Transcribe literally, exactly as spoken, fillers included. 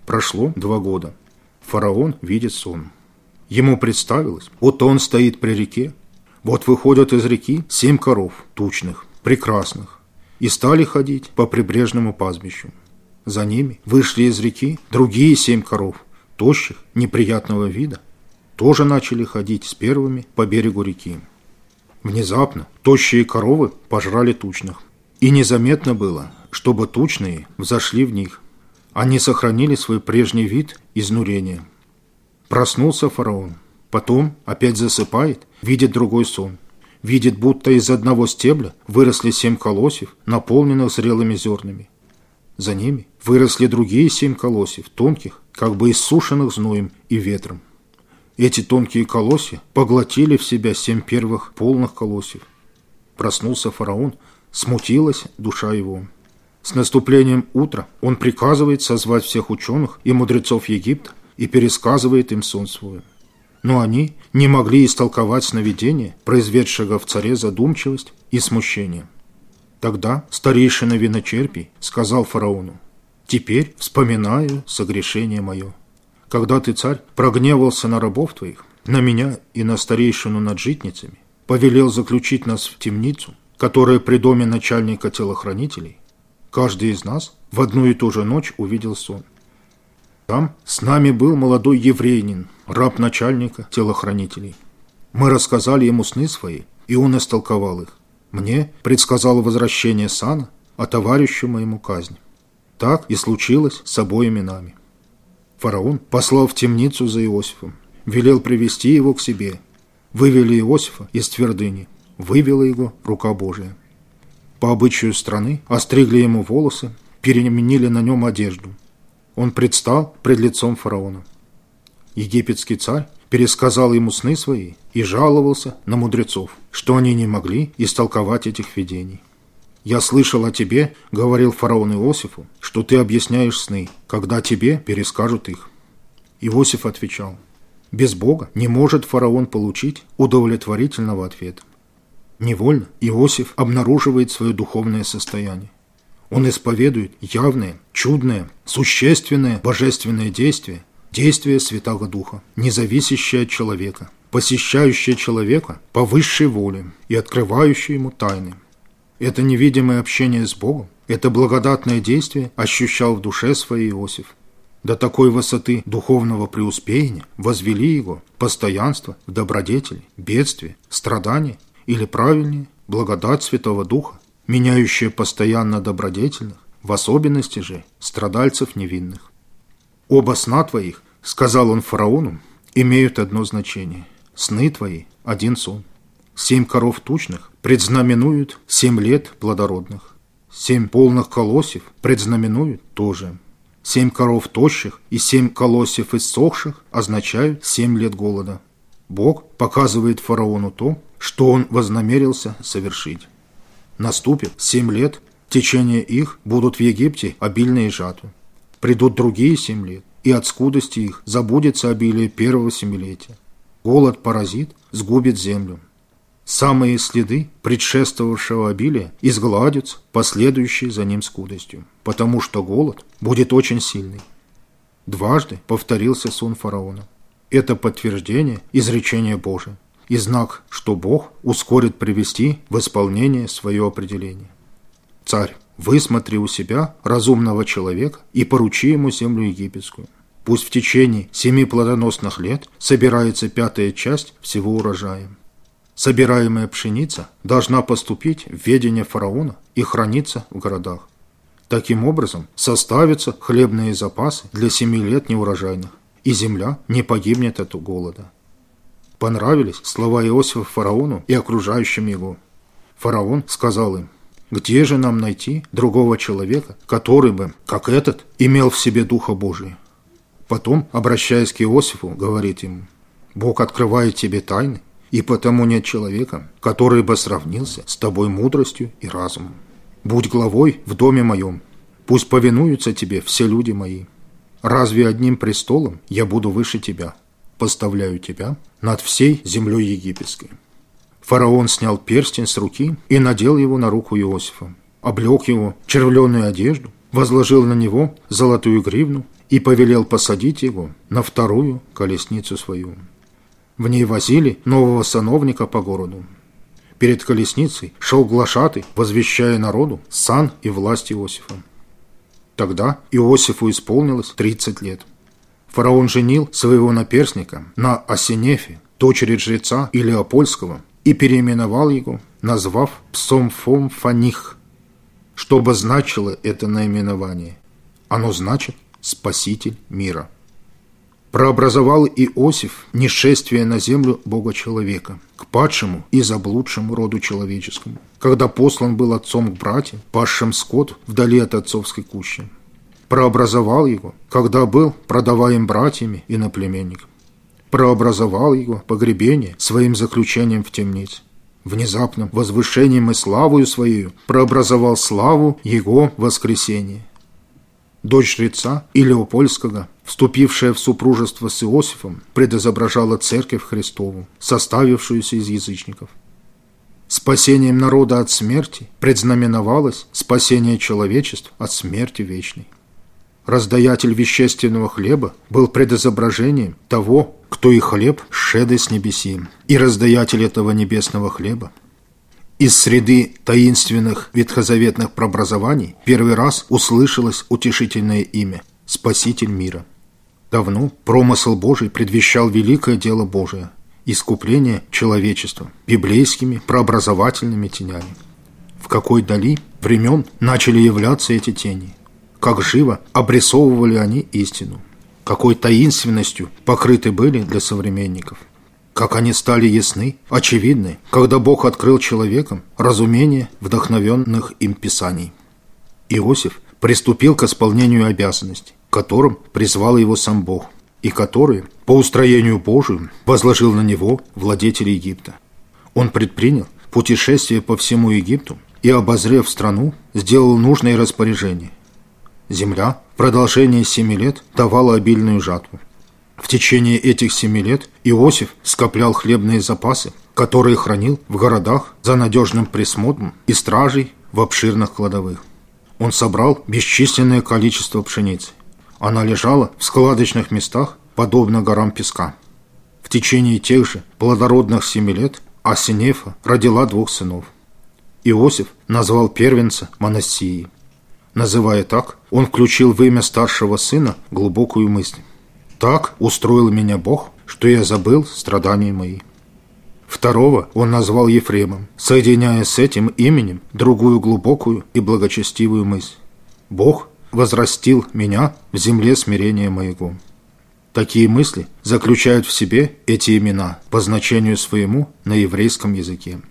Прошло два года. Фараон видит сон. Ему представилось, вот он стоит при реке, вот выходят из реки семь коров, тучных, прекрасных, и стали ходить по прибрежному пастбищу. За ними вышли из реки другие семь коров, тощих, неприятного вида, тоже начали ходить с первыми по берегу реки. Внезапно тощие коровы пожрали тучных, и незаметно было, чтобы тучные взошли в них. Они сохранили свой прежний вид изнурения. Проснулся фараон, потом опять засыпает, видит другой сон. Видит, будто из одного стебля выросли семь колосьев, наполненных зрелыми зернами. За ними выросли другие семь колосьев, тонких, как бы иссушенных зноем и ветром. Эти тонкие колосья поглотили в себя семь первых полных колосьев. Проснулся фараон, смутилась душа его. С наступлением утра он приказывает созвать всех ученых и мудрецов Египта и пересказывает им сон свой. Но они не могли истолковать сновидение, произведшего в царе задумчивость и смущение. Тогда старейшина виночерпий сказал фараону: «Теперь вспоминаю согрешение мое. Когда ты, царь, прогневался на рабов твоих, на меня и на старейшину над житницами, повелел заключить нас в темницу, которая при доме начальника телохранителей, каждый из нас в одну и ту же ночь увидел сон. Там с нами был молодой евреянин, раб начальника телохранителей. Мы рассказали ему сны свои, и он истолковал их. Мне предсказал возвращение сана, а товарищу моему казнь. Так и случилось с обоими нами». Фараон послал в темницу за Иосифом, велел привести его к себе. Вывели Иосифа из твердыни, вывела его рука Божия. По обычаю страны остригли ему волосы, переменили на нем одежду. Он предстал пред лицом фараона. Египетский царь пересказал ему сны свои и жаловался на мудрецов, что они не могли истолковать этих видений. «Я слышал о тебе, — говорил фараон Иосифу, — что ты объясняешь сны, когда тебе перескажут их». Иосиф отвечал: «Без Бога не может фараон получить удовлетворительного ответа». Невольно Иосиф обнаруживает свое духовное состояние. Он исповедует явное, чудное, существенное божественное действие, действие Святаго Духа, не зависящее от человека, посещающее человека по высшей воле и открывающее ему тайны. Это невидимое общение с Богом, это благодатное действие ощущал в душе своей Иосиф. До такой высоты духовного преуспеяния возвели его постоянство в добродетели, бедствие, страдания или, правильнее, благодать Святого Духа, меняющая постоянно добродетельных, в особенности же страдальцев невинных. «Оба сна твоих, — сказал он фараону, — имеют одно значение. Сны твои — один сон. Семь коров тучных предзнаменуют семь лет плодородных. Семь полных колосьев предзнаменуют тоже. Семь коров тощих и семь колосьев иссохших означают семь лет голода. Бог показывает фараону то, что он вознамерился совершить. Наступит семь лет, в течение их будут в Египте обильные жатвы. Придут другие семь лет, и от скудости их забудется обилие первого семилетия. Голод поразит, сгубит землю. Самые следы предшествовавшего обилия изгладятся последующей за ним скудостью, потому что голод будет очень сильный». Дважды повторился сон фараона. Это подтверждение изречения Божия и знак, что Бог ускорит привести в исполнение свое определение. «Царь, высмотри у себя разумного человека и поручи ему землю египетскую. Пусть в течение семи плодоносных лет собирается пятая часть всего урожая. Собираемая пшеница должна поступить в ведение фараона и храниться в городах. Таким образом составятся хлебные запасы для семи лет неурожайных, и земля не погибнет от голода». Понравились слова Иосифа фараону и окружающим его. Фараон сказал им: «Где же нам найти другого человека, который бы, как этот, имел в себе Духа Божия?» Потом, обращаясь к Иосифу, говорит ему: «Бог открывает тебе тайны, и потому нет человека, который бы сравнился с тобой мудростью и разумом. Будь главой в доме моем, пусть повинуются тебе все люди мои. Разве одним престолом я буду выше тебя? Поставляю тебя над всей землей египетской». Фараон снял перстень с руки и надел его на руку Иосифа, облег его в червленую одежду, возложил на него золотую гривну и повелел посадить его на вторую колесницу свою. В ней возили нового сановника по городу. Перед колесницей шел глашатый, возвещая народу сан и власть Иосифа. Тогда Иосифу исполнилось тридцать лет. Фараон женил своего наперсника на Асинефе, дочери жреца Илиопольского, и переименовал его, назвав Псомфом-Фаних. Что обозначило это наименование? Оно значит «Спаситель мира». Прообразовал Иосиф нешествие на землю Бога-человека, к падшему и заблудшему роду человеческому, когда послан был отцом к братьям, пасшим скот вдали от отцовской кущи. Прообразовал его, когда был продаваем братьями и иноплеменникам. Прообразовал его погребение своим заключением в темнице. Внезапным возвышением и славою своею прообразовал славу его воскресения. Дочь жреца Илиопольского, вступившая в супружество с Иосифом, предизображала церковь Христову, составившуюся из язычников. Спасением народа от смерти предзнаменовалось спасение человечеств от смерти вечной. Раздаятель вещественного хлеба был предизображением того, кто и хлеб шеды с небеси, и раздаятель этого небесного хлеба. Из среды таинственных ветхозаветных преобразований первый раз услышалось утешительное имя – Спаситель мира. Давно промысл Божий предвещал великое дело Божие – искупление человечества библейскими преобразовательными тенями. В какой дали времен начали являться эти тени? Как живо обрисовывали они истину? Какой таинственностью покрыты были для современников? Как они стали ясны, очевидны, когда Бог открыл человекам разумение вдохновенных им писаний. Иосиф приступил к исполнению обязанностей, к которым призвал его сам Бог, и которые, по устроению Божию, возложил на него владетель Египта. Он предпринял путешествие по всему Египту и, обозрев страну, сделал нужные распоряжения. Земля в продолжении семи лет давала обильную жатву. В течение этих семи лет Иосиф скоплял хлебные запасы, которые хранил в городах за надежным присмотром и стражей в обширных кладовых. Он собрал бесчисленное количество пшеницы. Она лежала в складочных местах, подобно горам песка. В течение тех же плодородных семи лет Асинефа родила двух сынов. Иосиф назвал первенца Манассией. Называя так, он включил в имя старшего сына глубокую мысль. «Так устроил меня Бог, что я забыл страдания мои». Второго он назвал Ефремом, соединяя с этим именем другую глубокую и благочестивую мысль. «Бог возрастил меня в земле смирения моего». Такие мысли заключают в себе эти имена по значению своему на еврейском языке.